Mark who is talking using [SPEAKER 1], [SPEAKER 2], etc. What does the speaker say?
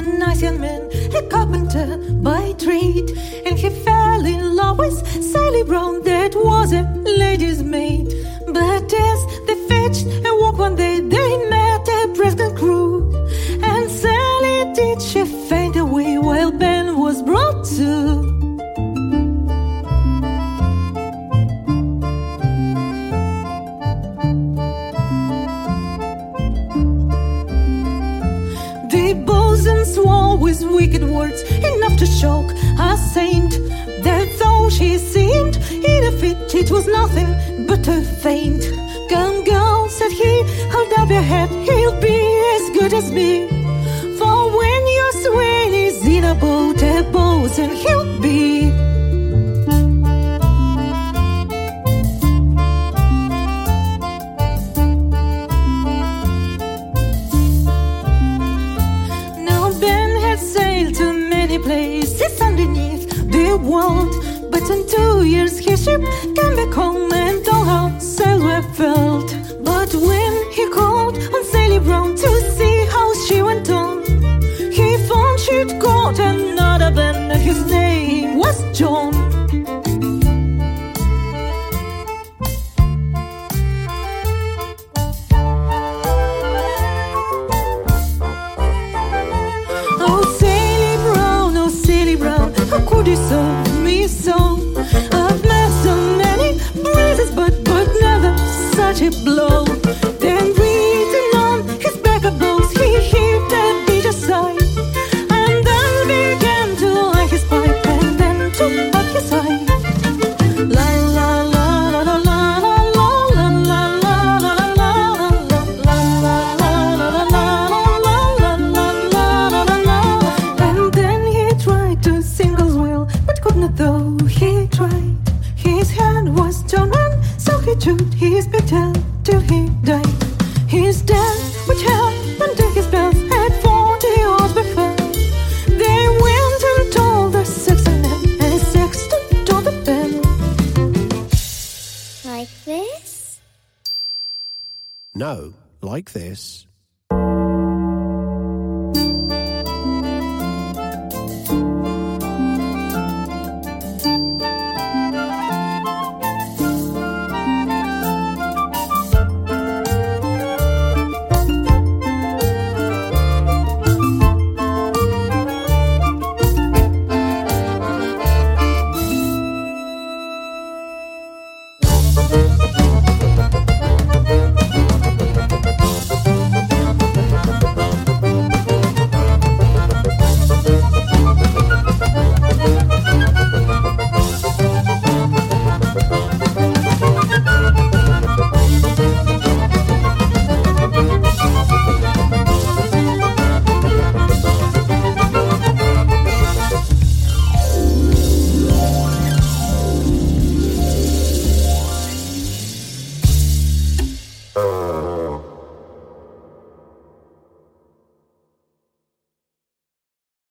[SPEAKER 1] nice young man, a carpenter by trade, and he fell in love with Sally Brown, that was a lady's maid. But as they fetched a walk one day, they met a Preston crew, and Sally did she faint away while Ben was brought to. The bosun swore with wicked words enough to shock a saint, that though she seemed in a fit, it was nothing but a feint. Come, girl, said he, hold up your head, he'll be as good as me. For when your swain is in a bosun he'll be. Sailed to many places underneath the world, but in 2 years his ship came back home, and all how sail were filled. But when he called on Sally Brown to see how she went on, he found she'd got another Ben, and his name was John. How could you serve me so? I've met so many bruises, but never such a blow. Then reaching on his back of bows, he heaved a bitter sigh, and then began to light his pipe, and then took up his eye. La la la la la la la la la la la la. And then he tried to sing, but could not though he tried. His hand was torn, so he chewed his pigtail till he died. His death, which happened to his birth at 40 years before, they went and told the sexton, and sexton told the bell.
[SPEAKER 2] Like this?
[SPEAKER 3] No, like this.